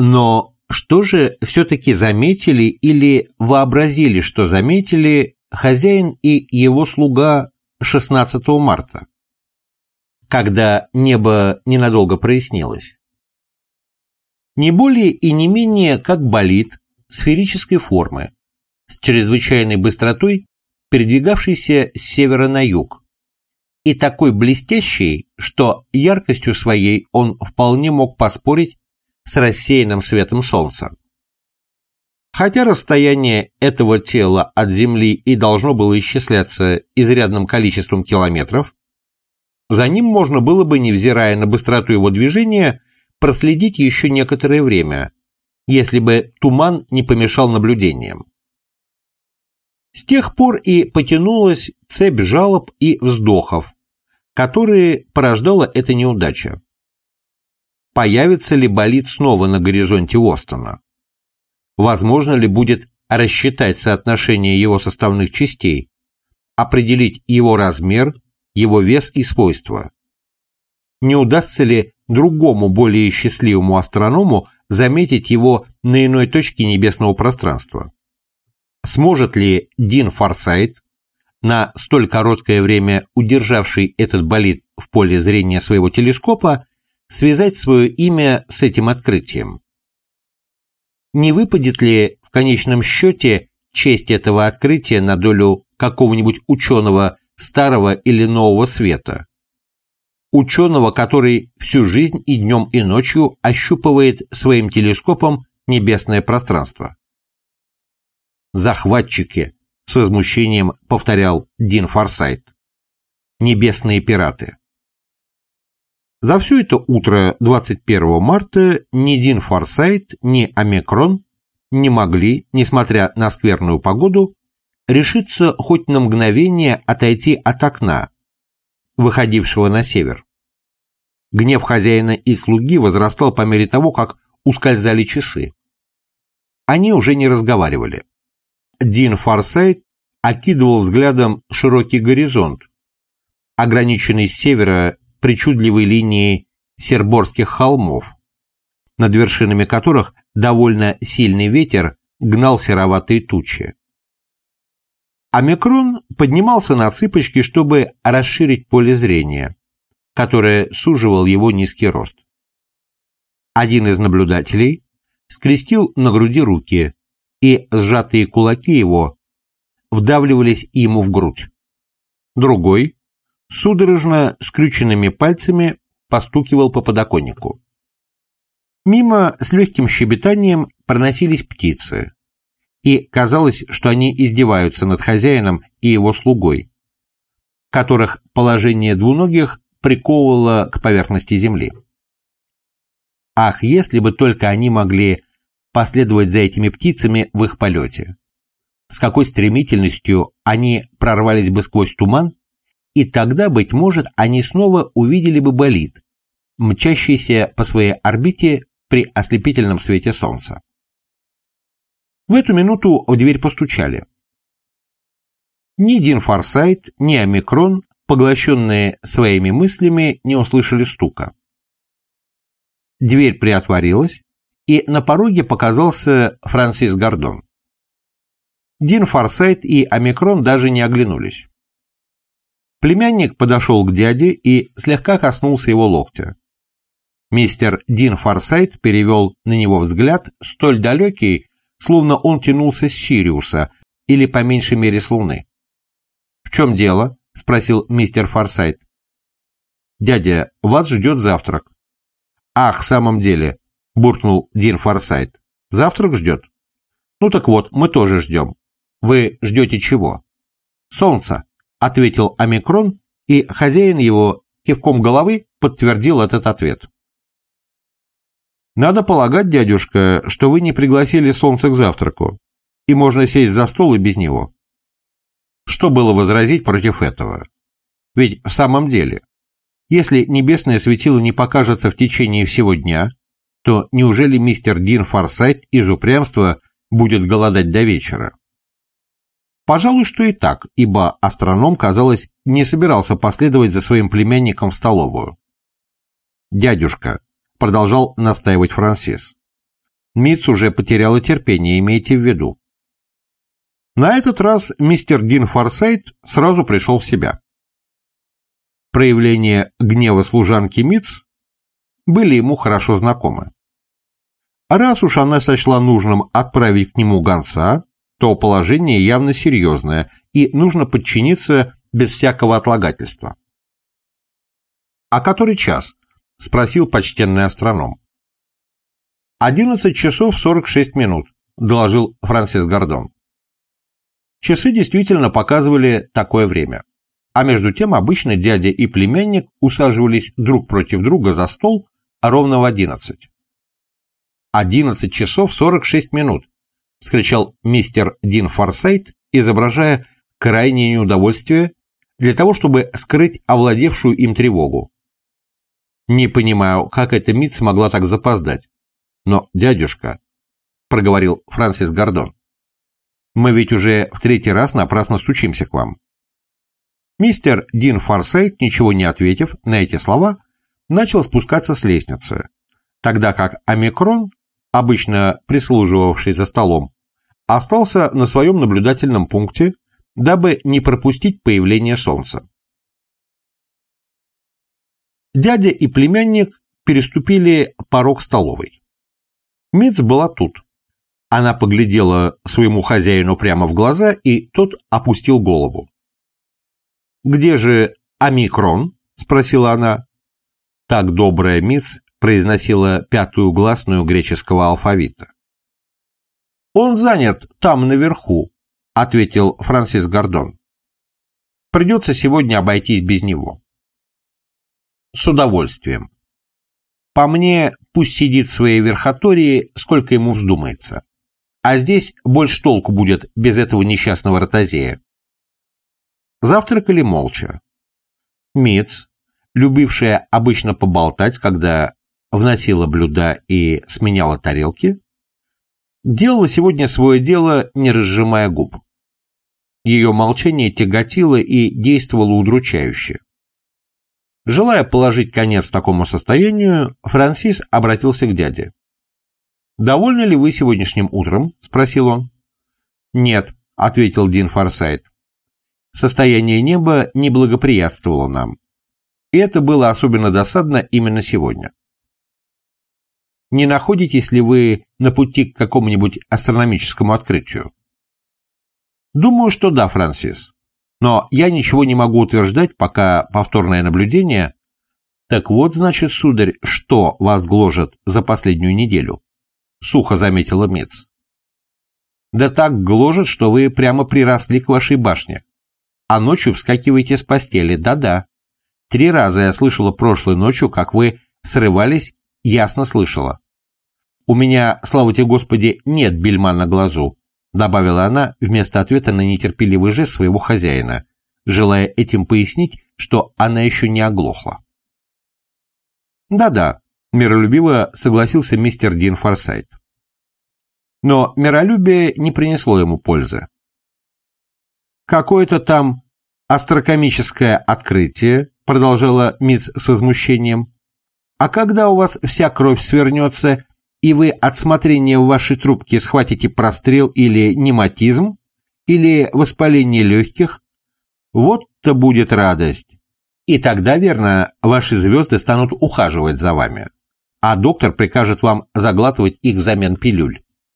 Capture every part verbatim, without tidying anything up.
Но что же все-таки заметили или вообразили, что заметили хозяин и его слуга шестнадцатого марта, когда небо ненадолго прояснилось? Не более и не менее, как болид сферической формы, с чрезвычайной быстротой передвигавшийся с севера на юг, и такой блестящий, что яркостью своей он вполне мог поспорить с рассеянным светом солнца. Хотя расстояние этого тела от Земли и должно было исчисляться изрядным количеством километров, за ним можно было бы, невзирая на быстроту его движения, проследить еще некоторое время, если бы туман не помешал наблюдениям. С тех пор и потянулась цепь жалоб и вздохов, которые порождала эта неудача. Появится ли болид снова на горизонте Остона? Возможно ли будет рассчитать соотношение его составных частей, определить его размер, его вес и свойства? Не удастся ли другому, более счастливому астроному заметить его на иной точке небесного пространства? Сможет ли Дин Форсайт, на столь короткое время удержавший этот болид в поле зрения своего телескопа, связать свое имя с этим открытием? Не выпадет ли в конечном счете честь этого открытия на долю какого-нибудь ученого старого или нового света? Ученого, который всю жизнь и днем и ночью ощупывает своим телескопом небесное пространство. «Захватчики», — с возмущением повторял Дин Форсайт. «Небесные пираты». За все это утро двадцать первого марта ни Дин Форсайт, ни Омикрон не могли, несмотря на скверную погоду, решиться хоть на мгновение отойти от окна, выходившего на север. Гнев хозяина и слуги возрастал по мере того, как ускользали часы. Они уже не разговаривали. Дин Форсайт окидывал взглядом широкий горизонт, ограниченный с севера причудливой линией Серборских холмов, над вершинами которых довольно сильный ветер гнал сероватые тучи. Омикрон поднимался на цыпочки, чтобы расширить поле зрения, которое суживал его низкий рост. Один из наблюдателей скрестил на груди руки, и сжатые кулаки его вдавливались ему в грудь. Другой, судорожно скрюченными пальцами, постукивал по подоконнику. Мимо с легким щебетанием проносились птицы, и казалось, что они издеваются над хозяином и его слугой, которых положение двуногих приковывало к поверхности земли. Ах, если бы только они могли последовать за этими птицами в их полете! С какой стремительностью они прорвались бы сквозь туман, и тогда, быть может, они снова увидели бы болид, мчащийся по своей орбите при ослепительном свете солнца. В эту минуту в дверь постучали. Ни Дин Форсайт, ни Омикрон, поглощенные своими мыслями, не услышали стука. Дверь приотворилась, и на пороге показался Франсис Гордон. Дин Форсайт и Омикрон даже не оглянулись. Племянник подошел к дяде и слегка коснулся его локтя. Мистер Дин Форсайт перевел на него взгляд, столь далекий, словно он тянулся с Сириуса или, по меньшей мере, с Луны. «В чем дело?» — спросил мистер Форсайт. «Дядя, вас ждет завтрак». «Ах, в самом деле», — буркнул Дин Форсайт. «Завтрак ждет?» «Ну так вот, мы тоже ждем». «Вы ждете чего?» «Солнца», — ответил Омикрон, и хозяин его кивком головы подтвердил этот ответ. «Надо полагать, дядюшка, что вы не пригласили солнце к завтраку, и можно сесть за стол и без него». Что было возразить против этого? Ведь в самом деле, если небесное светило не покажется в течение всего дня, то неужели мистер Дин Форсайт из упрямства будет голодать до вечера? Пожалуй, что и так, ибо астроном, казалось, не собирался последовать за своим племянником в столовую. «Дядюшка», — продолжал настаивать Франсис, Митц уже потеряла терпение, имейте в виду. На этот раз мистер Дин Форсайт сразу пришел в себя. Проявления гнева служанки Митц были ему хорошо знакомы. Раз уж она сочла нужным отправить к нему гонца, то положение явно серьезное, и нужно подчиниться без всякого отлагательства. «А который час?» — спросил почтенный астроном. «Одиннадцать часов сорок шесть минут», — доложил Франсис Гордон. Часы действительно показывали такое время, а между тем обычно дядя и племянник усаживались друг против друга за стол ровно в одиннадцать. «Одиннадцать часов сорок шесть минут!» — вскричал мистер Дин Форсайт, изображая крайнее неудовольствие для того, чтобы скрыть овладевшую им тревогу. «Не понимаю, как эта Митц могла так запоздать. Но, дядюшка, — проговорил Франсис Гордон, — мы ведь уже в третий раз напрасно стучимся к вам». Мистер Дин Форсайт, ничего не ответив на эти слова, начал спускаться с лестницы, тогда как Омикрон, обычно прислуживавший за столом, остался на своем наблюдательном пункте, дабы не пропустить появление солнца. Дядя и племянник переступили порог столовой. Митц была тут. Она поглядела своему хозяину прямо в глаза, и тот опустил голову. «Где же Омикрон?» — спросила она. Так добрая Митц произносила пятую гласную греческого алфавита. «Он занят там наверху», — ответил Франсис Гордон. «Придется сегодня обойтись без него». «С удовольствием. По мне, пусть сидит в своей верхотории, сколько ему вздумается. А здесь больше толку будет без этого несчастного ротозея». Завтракали молча. Митц, любившая обычно поболтать, когда вносила блюда и сменяла тарелки, делала сегодня свое дело, не разжимая губ. Ее молчание тяготило и действовало удручающе. Желая положить конец такому состоянию, Франсис обратился к дяде. «Довольны ли вы сегодняшним утром?» — спросил он. «Нет», — ответил Дин Форсайт. «Состояние неба не благоприятствовало нам. И это было особенно досадно именно сегодня». «Не находитесь ли вы на пути к какому-нибудь астрономическому открытию?» «Думаю, что да, Франсис. Но я ничего не могу утверждать, пока повторное наблюдение...» «Так вот, значит, сударь, что вас гложет за последнюю неделю?» — сухо заметила Митц. «Да так гложет, что вы прямо приросли к вашей башне. А ночью вскакиваете с постели, да-да. Три раза я слышала прошлой ночью, как вы срывались, ясно слышала. У меня, слава тебе Господи, нет бельма на глазу», — добавила она вместо ответа на нетерпеливый жест своего хозяина, желая этим пояснить, что она еще не оглохла. «Да-да», — миролюбиво согласился мистер Дин Форсайт. Но миролюбие не принесло ему пользы. «Какое-то там астрокомическое открытие», — продолжала Митц с возмущением. «А когда у вас вся кровь свернется, и вы от смотрения в вашей трубке схватите прострел или нематизм, или воспаление легких, вот-то будет радость. И тогда, верно, ваши звезды станут ухаживать за вами, а доктор прикажет вам заглатывать их взамен пилюль».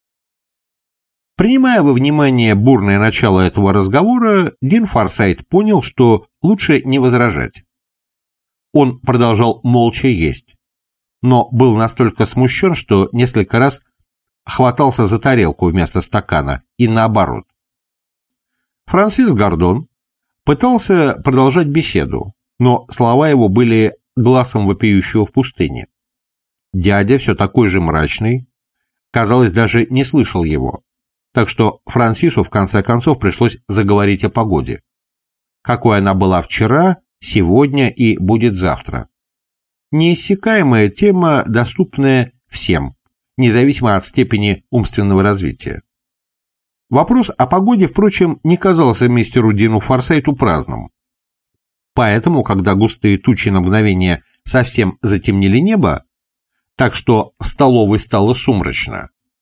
Принимая во внимание бурное начало этого разговора, Дин Форсайт понял, что лучше не возражать. Он продолжал молча есть, но был настолько смущен, что несколько раз хватался за тарелку вместо стакана и наоборот. Франсис Гордон пытался продолжать беседу, но слова его были гласом вопиющего в пустыне. Дядя, все такой же мрачный, казалось, даже не слышал его. Так что Франсису в конце концов пришлось заговорить о погоде. Какой она была вчера, сегодня и будет завтра. Неиссякаемая тема, доступная всем, независимо от степени умственного развития. Вопрос о погоде, впрочем, не казался мистеру Дину Форсайту праздным. Поэтому, когда густые тучи на мгновение совсем затемнили небо, так что в столовой стало сумрачно,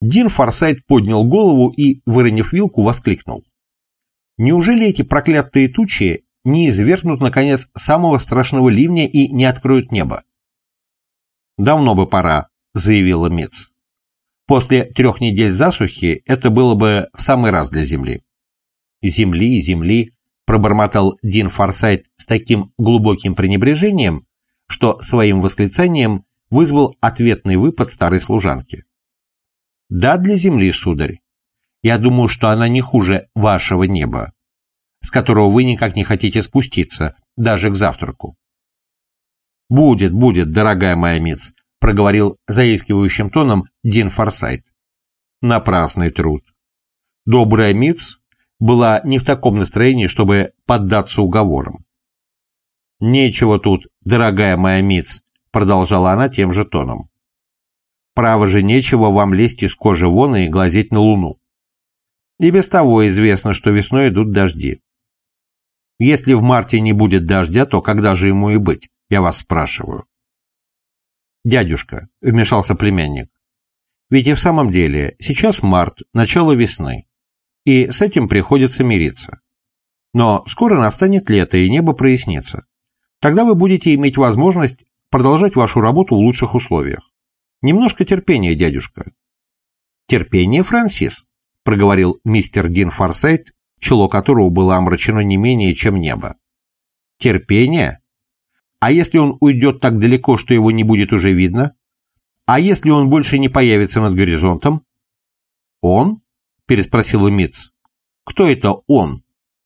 Дин Форсайт поднял голову и, выронив вилку, воскликнул: «Неужели эти проклятые тучи не извергнут, наконец, самого страшного ливня и не откроют небо?» «Давно бы пора», — заявила Митц. «После трех недель засухи это было бы в самый раз для Земли». «Земли, земли», — пробормотал Дин Форсайт с таким глубоким пренебрежением, что своим восклицанием вызвал ответный выпад старой служанки. «Да, для Земли, сударь. Я думаю, что она не хуже вашего неба, с которого вы никак не хотите спуститься, даже к завтраку». «Будет, будет, дорогая моя Митц», — проговорил заискивающим тоном Дин Форсайт. Напрасный труд. Добрая Митц была не в таком настроении, чтобы поддаться уговорам. «Нечего тут, дорогая моя Митц», — продолжала она тем же тоном. «Право же, нечего вам лезть из кожи вон и глазеть на луну. И без того известно, что весной идут дожди. Если в марте не будет дождя, то когда же ему и быть, я вас спрашиваю?» «Дядюшка», — вмешался племянник, — «ведь и в самом деле сейчас март, начало весны, и с этим приходится мириться. Но скоро настанет лето, и небо прояснится. Тогда вы будете иметь возможность продолжать вашу работу в лучших условиях. Немножко терпения, дядюшка». «Терпение, Франсис», — проговорил мистер Дин Форсайт, чело которого было омрачено не менее, чем небо. «Терпение? А если он уйдет так далеко, что его не будет уже видно? А если он больше не появится над горизонтом?» «Он?» — переспросила Митц. «Кто это он?»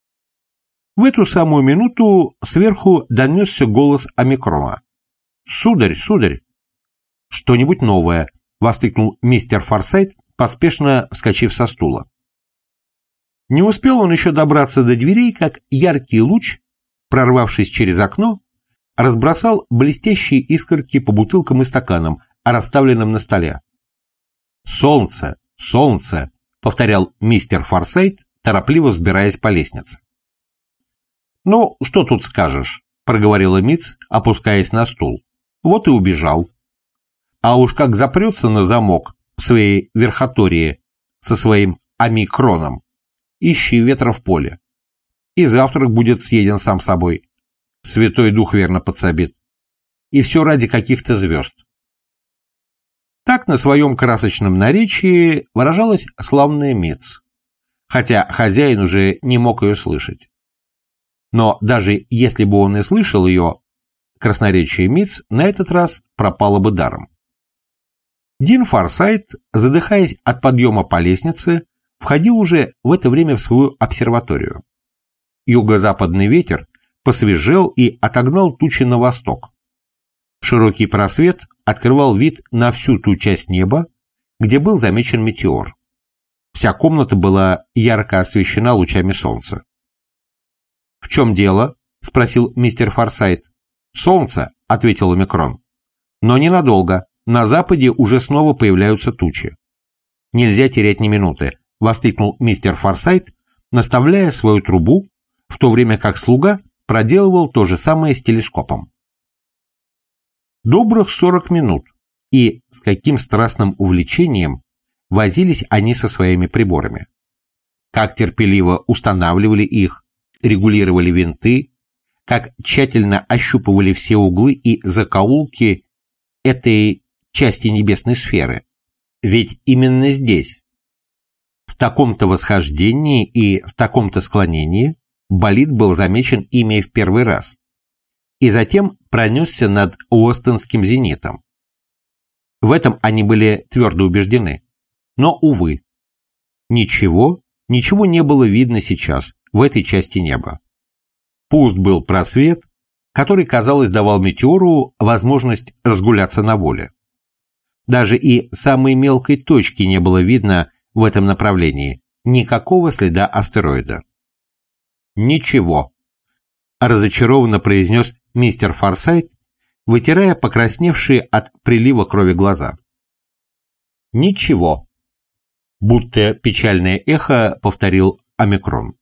В эту самую минуту сверху донесся голос омикрона. «Сударь, сударь!» «Что-нибудь новое!» — воскликнул мистер Форсайт, поспешно вскочив со стула. Не успел он еще добраться до дверей, как яркий луч, прорвавшись через окно, разбросал блестящие искорки по бутылкам и стаканам, расставленным на столе. «Солнце! Солнце!» — повторял мистер Форсайт, торопливо взбираясь по лестнице. «Ну, что тут скажешь?» — проговорила Митц, опускаясь на стул. «Вот и убежал. А уж как запрется на замок в своей верхотории со своим омикроном, ищи ветра в поле. И завтрак будет съеден сам собой. Святой Дух верно подсобит. И все ради каких-то звезд». Так на своем красочном наречии выражалась славная Митц, хотя хозяин уже не мог ее слышать. Но даже если бы он и слышал ее, красноречие Митц на этот раз пропало бы даром. Дин Форсайт, задыхаясь от подъема по лестнице, входил уже в это время в свою обсерваторию. Юго-западный ветер посвежел и отогнал тучи на восток. Широкий просвет открывал вид на всю ту часть неба, где был замечен метеор. Вся комната была ярко освещена лучами солнца. «В чем дело?» — спросил мистер Форсайт. «Солнце», — ответил омикрон. «Но ненадолго. На западе уже снова появляются тучи». «Нельзя терять ни минуты», — воскликнул мистер Форсайт, наставляя свою трубу, в то время как слуга проделывал то же самое с телескопом. Добрых сорок минут, и с каким страстным увлечением возились они со своими приборами. Как терпеливо устанавливали их, регулировали винты, как тщательно ощупывали все углы и закоулки этой части небесной сферы. Ведь именно здесь, в таком-то восхождении и в таком-то склонении, болид был замечен ими в первый раз, и затем пронесся над Уостонским зенитом. В этом они были твердо убеждены. Но, увы, ничего, ничего не было видно сейчас в этой части неба. Пуст был просвет, который, казалось, давал метеору возможность разгуляться на воле. Даже и самой мелкой точки не было видно в этом направлении, никакого следа астероида. «Ничего», — разочарованно произнес мистер Форсайт, вытирая покрасневшие от прилива крови глаза. «Ничего», — будто печальное эхо повторил омикрон.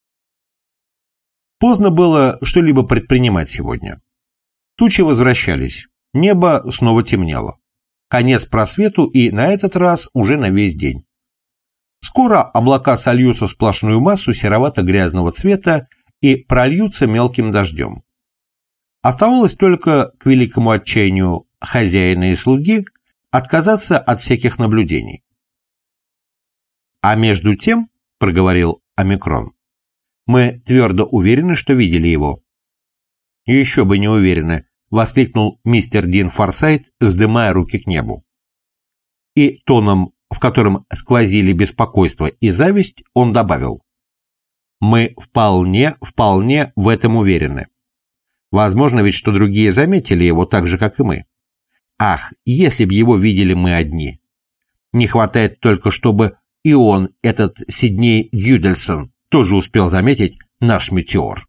Поздно было что-либо предпринимать сегодня. Тучи возвращались, небо снова темнело. конец просвету и на этот раз уже на весь день. Скоро облака сольются в сплошную массу серовато-грязного цвета и прольются мелким дождем. Оставалось только, к великому отчаянию хозяина и слуги, отказаться от всяких наблюдений. «А между тем, — проговорил Омикрон, — мы твердо уверены, что видели его». «Еще бы не уверены», — воскликнул мистер Дин Форсайт, вздымая руки к небу. И тоном, в котором сквозили беспокойство и зависть, он добавил: «Мы вполне, вполне в этом уверены. Возможно ведь, что другие заметили его так же, как и мы. Ах, если б его видели мы одни! Не хватает только, чтобы и он, этот Сидней Гюдельсон, тоже успел заметить наш метеор».